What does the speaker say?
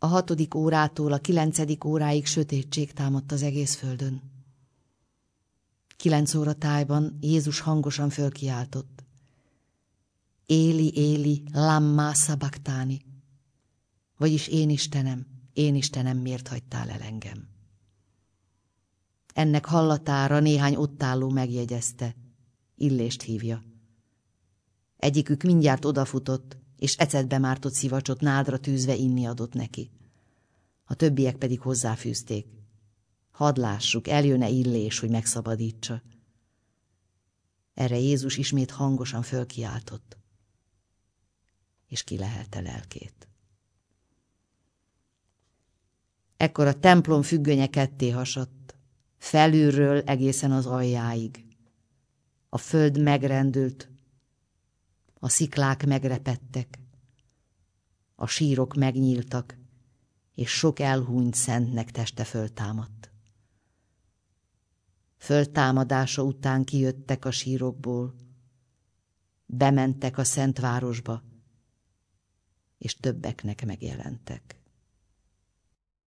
A 6. órától a 9. óráig sötétség támadt az egész földön. 9 óra tájban Jézus hangosan fölkiáltott: Éli, Éli, lamma sabachthani, vagyis én Istenem, miért hagytál el engem? Ennek hallatára néhány ott álló megjegyezte: Illést hívja. Egyikük mindjárt odafutott, és ecetbe mártott szivacsot nádra tűzve inni adott neki. A többiek pedig hozzáfűzték: Hadd lássuk, eljön-e Illés, hogy megszabadítsa. Erre Jézus ismét hangosan fölkiáltott, és kilehelte lelkét. Ekkor a templom függönye ketté hasadt, felülről egészen az aljáig. A föld megrendült, a sziklák megrepedtek, a sírok megnyíltak, és sok elhunyt szentnek teste föltámadt. Föltámadása után kijöttek a sírokból, bementek a szent városba, és többeknek megjelentek.